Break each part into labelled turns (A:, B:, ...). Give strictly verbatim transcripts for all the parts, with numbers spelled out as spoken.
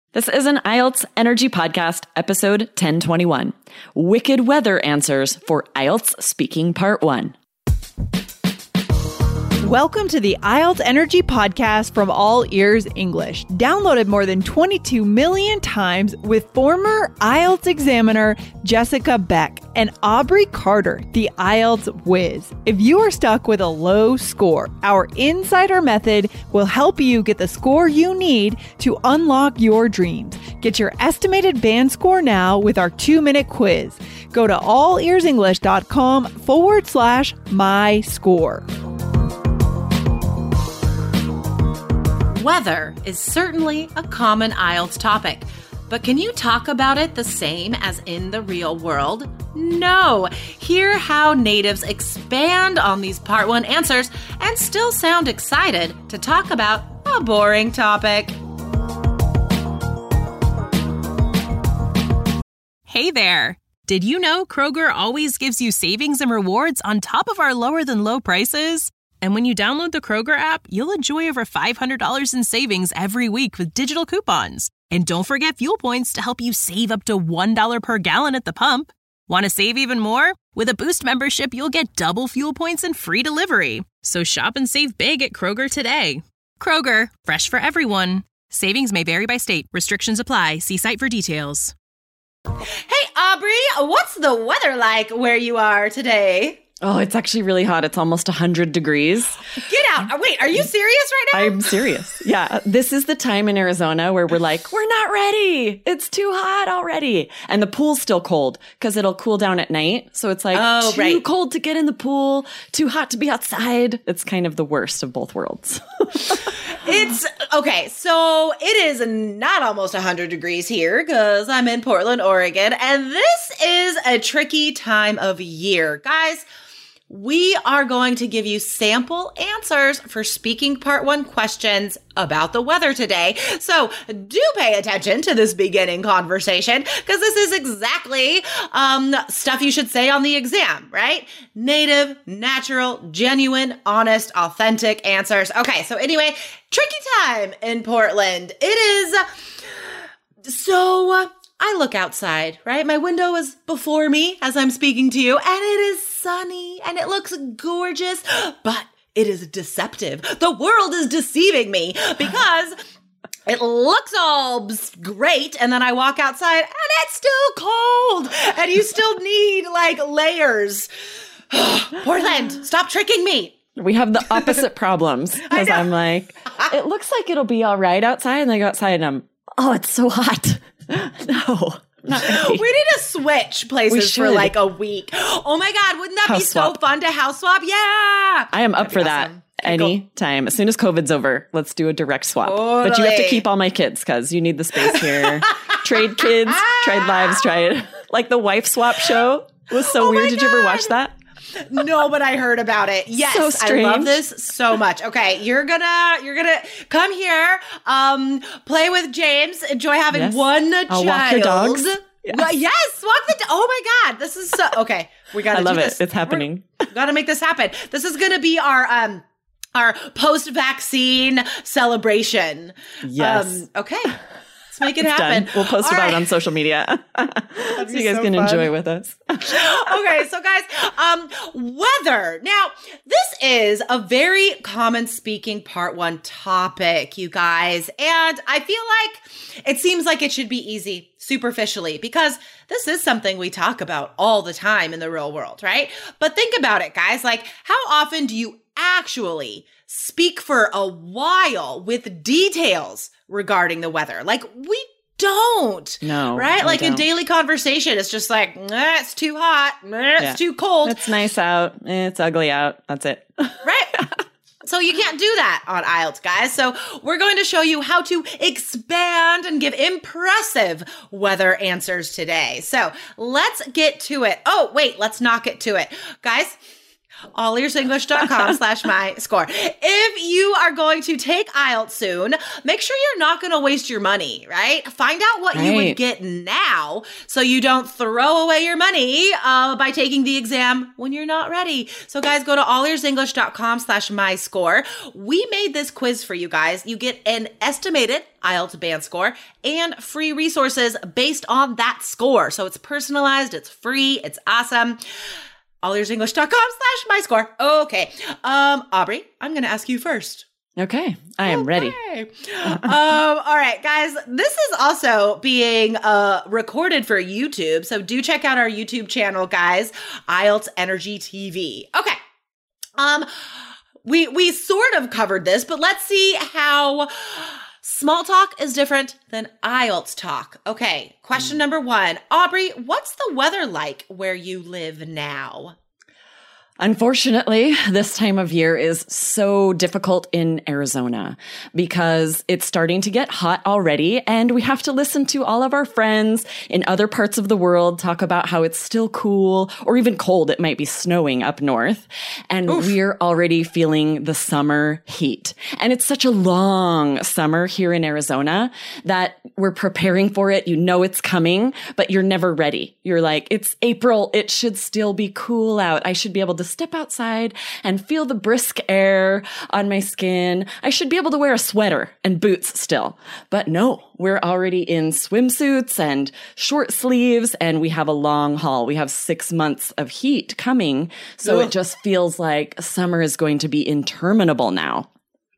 A: This is an I E L T S Energy Podcast, episode ten twenty-one. Wicked Weather Answers for I E L T S Speaking Part one.
B: Welcome to the I E L T S Energy Podcast from All Ears English, downloaded more than twenty-two million times with former I E L T S examiner Jessica Beck and Aubrey Carter, the I E L T S whiz. If you are stuck with a low score, our Insider Method will help you get the score you need to unlock your dreams. Get your estimated band score now with our two-minute quiz. Go to allearsenglish.com forward slash my score.
C: Weather is certainly a common I E L T S topic, but can you talk about it the same as in the real world? No. Hear how natives expand on these Part one answers and still sound excited to talk about a boring topic.
D: Hey there! Did you know Kroger always gives you savings and rewards on top of our lower than low prices? And when you download the Kroger app, you'll enjoy over five hundred dollars in savings every week with digital coupons. And don't forget fuel points to help you save up to one dollar per gallon at the pump. Want to save even more? With a Boost membership, you'll get double fuel points and free delivery. So shop and save big at Kroger today. Kroger, fresh for everyone. Savings may vary by state. Restrictions apply. See site for details.
C: Hey, Aubrey, what's the weather like where you are today?
A: Oh, it's actually really hot. It's almost one hundred degrees.
C: Get out. Wait, are you serious right now?
A: I'm serious. Yeah. This is the time in Arizona where we're like, we're not ready. It's too hot already. And the pool's still cold because it'll cool down at night. So it's like
C: oh,
A: too
C: right.
A: cold to get in the pool, too hot to be outside. It's kind of the worst of both worlds.
C: It's okay. So it is not almost one hundred degrees here because I'm in Portland, Oregon. And this is a tricky time of year. Guys, we are going to give you sample answers for speaking part one questions about the weather today. So do pay attention to this beginning conversation because this is exactly um, stuff you should say on the exam, right? Native, natural, genuine, honest, authentic answers. Okay, so anyway, tricky time in Portland. It is so... I look outside, right? My window is before me as I'm speaking to you, and it is sunny, and it looks gorgeous, but it is deceptive. The world is deceiving me because it looks all great, and then I walk outside, and it's still cold, and you still need, like, layers. Portland, stop tricking me.
A: We have the opposite problems because I'm like, it looks like it'll be all right outside, and I go outside, and I'm, oh, it's so hot. No, not really.
C: We need to switch places for like a week. Oh my God, wouldn't that
A: house
C: be
A: swap.
C: so fun to house swap? Yeah.
A: I am up
C: That'd
A: for
C: awesome.
A: that anytime. As soon as COVID's over, let's do a direct swap.
C: Totally.
A: But you have to keep all my kids because you need the space here. Trade kids, trade lives, try it. Like the wife swap show was so
C: oh
A: weird. Did
C: God.
A: you ever watch that?
C: No, but I heard about it. Yes,
A: So strange.
C: I love this so much. Okay, you're gonna you're gonna come here, um, play with James, enjoy having
A: Yes.
C: one
A: I'll
C: child.
A: walk your dogs.
C: Yes,
A: Yes.
C: yes walk the. Do- oh my God, this is so okay. We gotta.
A: I love
C: do
A: it.
C: this.
A: It's happening.
C: We gotta make this happen. This is gonna be our um. Our post-vaccine celebration.
A: Yes.
C: Um, okay. Let's make it
A: It's
C: happen.
A: done. We'll post
C: All
A: about
C: right.
A: it on social media. So
C: be
A: you guys
C: so
A: can
C: fun.
A: enjoy with us.
C: Okay, so guys, um, weather. Now, this is a very common speaking part one topic, you guys. And I feel like it seems like it should be easy superficially because this is something we talk about all the time in the real world, right? But think about it, guys. Like, how often do you actually speak for a while with details regarding the weather? Like, we don't.
A: No.
C: Right?
A: we
C: Like in
A: don't.
C: daily conversation, it's just like, nah, it's too hot. Nah, it's
A: Yeah.
C: too cold.
A: It's nice out. It's ugly out. That's it.
C: Right? So you can't do that on I E L T S, guys. So we're going to show you how to expand and give impressive weather answers today. So let's get to it. Oh, wait, let's not get to it. Guys, allearsenglish.com slash my score. If you are going to take I E L T S soon, make sure you're not going to waste your money, right? Find out what right. you would get now so you don't throw away your money uh, by taking the exam when you're not ready. So guys, go to allearsenglish.com slash my score. We made this quiz for you guys. You get an estimated I E L T S band score and free resources based on that score. So it's personalized, it's free, it's awesome. allearsenglish.com slash my score. Okay. Um, Aubrey, I'm going to ask you first.
A: Okay. I am okay. ready.
C: um, all right, guys, this is also being uh, recorded for YouTube. So do check out our YouTube channel, guys. I E L T S Energy T V. Okay. Um, we, we sort of covered this, but let's see how small talk is different than I E L T S talk. Okay, question number one. Aubrey, what's the weather like where you live now?
A: Unfortunately, this time of year is so difficult in Arizona because it's starting to get hot already, and we have to listen to all of our friends in other parts of the world talk about how it's still cool or even cold. It might be snowing up north, and Oof. we're already feeling the summer heat. And it's such a long summer here in Arizona that we're preparing for it. You know it's coming, but you're never ready. You're like, it's April. It should still be cool out. I should be able to step outside and feel the brisk air on my skin. I should be able to wear a sweater and boots still. But no, we're already in swimsuits and short sleeves, and we have a long haul. We have six months of heat coming. So Ugh. It just feels like summer is going to be interminable now.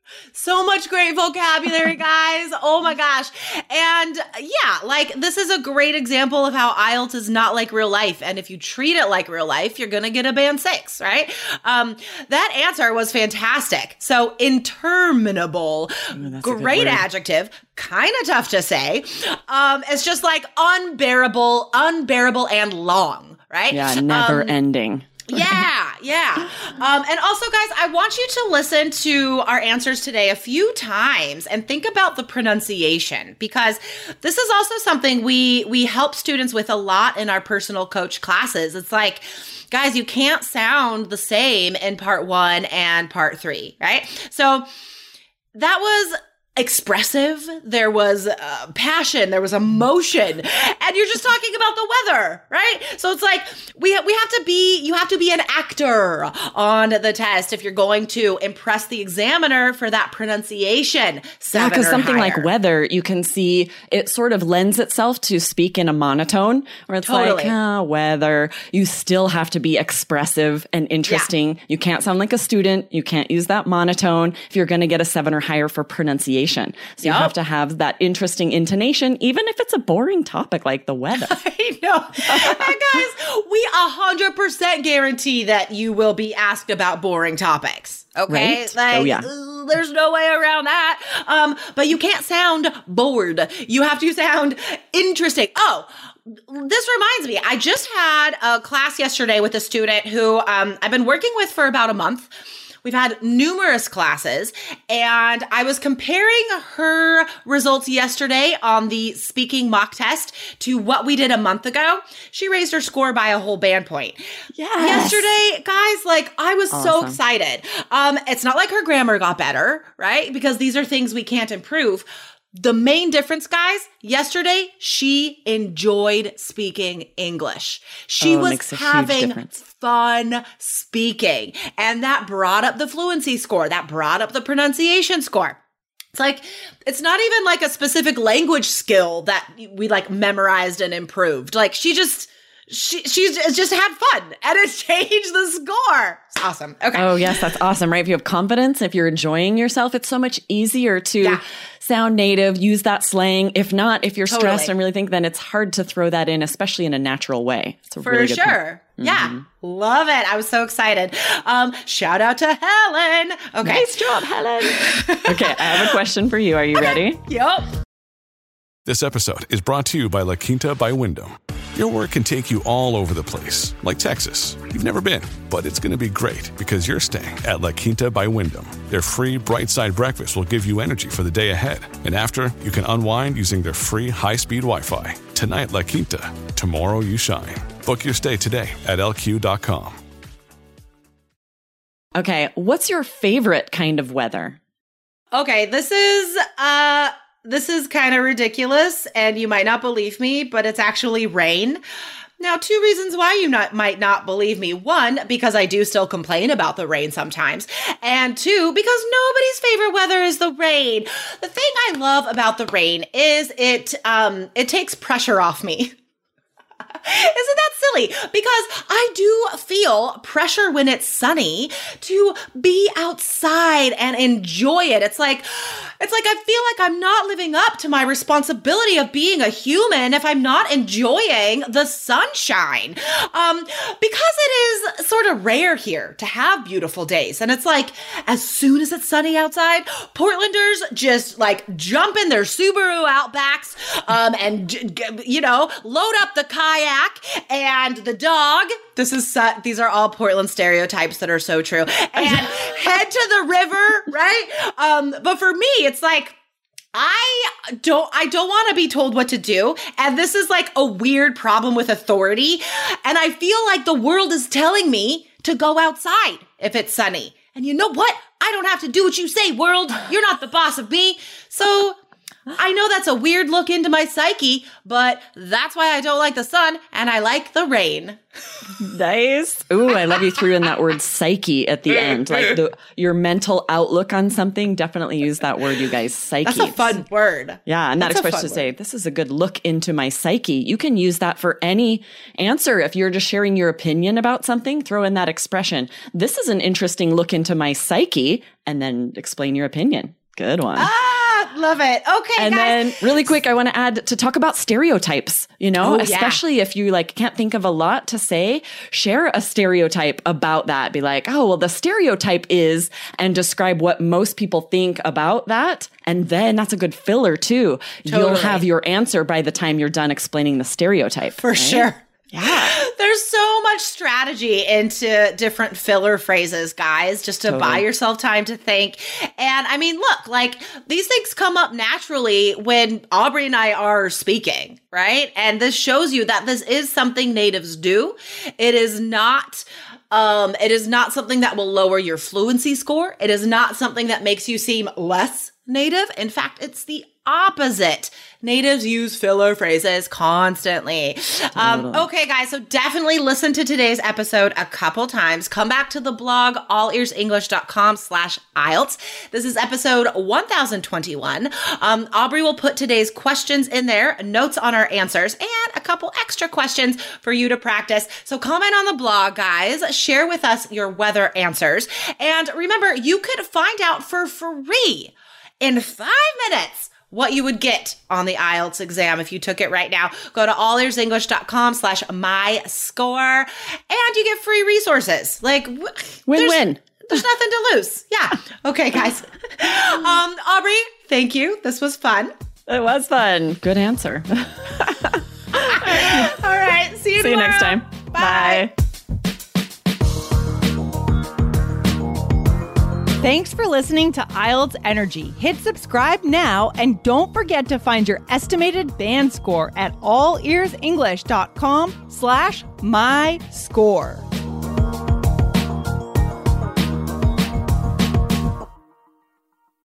C: So much great vocabulary, guys. Oh my gosh. And yeah, like this is a great example of how I E L T S is not like real life. And if you treat it like real life, you're going to get a band six, right? Um, that answer was fantastic. So interminable, oh, great adjective, kind of tough to say. Um, it's just like unbearable, unbearable and long, right?
A: Yeah, never
C: um,
A: ending.
C: Yeah, yeah. Um, and also, guys, I want you to listen to our answers today a few times and think about the pronunciation, because this is also something we we help students with a lot in our personal coach classes. It's like, guys, you can't sound the same in part one and part three, right? So that was expressive, there was uh, passion, there was emotion, and you're just talking about the weather, right? So it's like we ha- we have to be, you have to be an actor on the test if you're going to impress the examiner for that pronunciation.
A: Yeah, because something higher. Like weather, you can see it sort of lends itself to speak in a monotone, where it's totally. like, oh, weather. You still have to be expressive and interesting. Yeah. You can't sound like a student. You can't use that monotone if you're going to get a seven or higher for pronunciation. So yep. you have to have that interesting intonation, even if it's a boring topic like the weather.
C: I know. And guys, we one hundred percent guarantee that you will be asked about boring topics. Okay?
A: Right?
C: Like,
A: oh, yeah.
C: uh, there's no way around that. Um, but you can't sound bored. You have to sound interesting. Oh, this reminds me, I just had a class yesterday with a student who um, I've been working with for about a month. We've had numerous classes, and I was comparing her results yesterday on the speaking mock test to what we did a month ago. She raised her score by a whole band point.
A: Yes.
C: Yesterday, guys, like I was
A: awesome.
C: so excited. Um, it's not like her grammar got better, right? Because these are things we can't improve. The main difference, guys, yesterday, she enjoyed speaking English. She
A: oh,
C: was having fun speaking. And that brought up the fluency score. That brought up the pronunciation score. It's like, it's not even like a specific language skill that we like memorized and improved. Like she just... She she's just had fun, and it changed the score. It's awesome. Okay.
A: Oh, yes, that's awesome, right? If you have confidence, if you're enjoying yourself, it's so much easier to yeah. sound native, use that slang. If not, if you're
C: totally.
A: stressed and really think, then it's hard to throw that in, especially in a natural way. It's a
C: For
A: really good
C: sure.
A: point.
C: Yeah.
A: Mm-hmm.
C: Love it. I was so excited. Um, shout out to Helen. Okay.
A: Nice job, Helen. Okay, I have a question for you. Are you
C: okay.
A: ready?
C: Yep.
E: This episode is brought to you by La Quinta by Wyndham. Your work can take you all over the place, like Texas. You've never been, but it's going to be great because you're staying at La Quinta by Wyndham. Their free Bright Side breakfast will give you energy for the day ahead. And after, you can unwind using their free high-speed Wi-Fi. Tonight, La Quinta. Tomorrow, you shine. Book your stay today at L Q dot com.
A: Okay, what's your favorite kind of weather?
C: Okay, this is uh this is kind of ridiculous and you might not believe me, but it's actually rain. Now, two reasons why you not, might not believe me. One, because I do still complain about the rain sometimes. And two, because nobody's favorite weather is the rain. The thing I love about the rain is it um it takes pressure off me. Isn't that silly? Because I do feel pressure when it's sunny to be outside and enjoy it. It's like, it's like I feel like I'm not living up to my responsibility of being a human if I'm not enjoying the sunshine. Um, because it is sort of rare here to have beautiful days. And it's like, as soon as it's sunny outside, Portlanders just like jump in their Subaru Outbacks, um, and, you know, load up the kayak and the dog. This is su- these are all Portland stereotypes that are so true. And head to the river, right? Um, but for me, it's like I don't I don't want to be told what to do. And this is like a weird problem with authority. And I feel like the world is telling me to go outside if it's sunny. And you know what? I don't have to do what you say, world. You're not the boss of me. So I know that's a weird look into my psyche, but that's why I don't like the sun and I like the rain.
A: Nice. Ooh, I love you threw in that word psyche at the end. Like the, your mental outlook on something. Definitely use that word, you guys. Psyche.
C: That's a fun word.
A: Yeah. And that
C: That's
A: expression to say, this is a good look into my psyche. You can use that for any answer. If you're just sharing your opinion about something, throw in that expression. This is an interesting look into my psyche, and then explain your opinion. Good one.
C: Ah, love it. Okay,
A: and
C: guys.
A: then really quick, I want to add to talk about stereotypes, you know,
C: Oh, yeah.
A: especially if you like can't think of a lot to say, share a stereotype about that. Be like, oh, well, the stereotype is, and describe what most people think about that. And then that's a good filler too.
C: Totally.
A: You'll have your answer by the time you're done explaining the stereotype.
C: For
A: right?
C: sure.
A: Yeah.
C: There's so much strategy into different filler phrases, guys, just to
A: Totally.
C: buy yourself time to think. And I mean, look, like these things come up naturally when Aubrey and I are speaking, right? And this shows you that this is something natives do. It is not Um, it is not something that will lower your fluency score. It is not something that makes you seem less native. In fact, it's the opposite. Natives use filler phrases constantly. Um, okay, guys, so definitely listen to today's episode a couple times. Come back to the blog, allearsenglish.com slash IELTS. This is episode one thousand twenty-one. Um, Aubrey will put today's questions in there, notes on our answers, and a couple extra questions for you to practice. So comment on the blog, guys. Share with us your weather answers. And remember, you could find out for free in five minutes what you would get on the I E L T S exam if you took it right now. Go to allearsenglish.com slash my score and you get free resources. Like, w-
A: Win-win.
C: There's, there's nothing to lose. Yeah. Okay, guys. um, Aubrey, thank you. This was fun.
A: It was fun. Good answer.
C: All right. See you
A: See you
C: tomorrow.
A: next time.
C: Bye.
A: Bye.
B: Thanks for listening to I E L T S Energy. Hit subscribe now and don't forget to find your estimated band score at allearsenglish.com slash my score.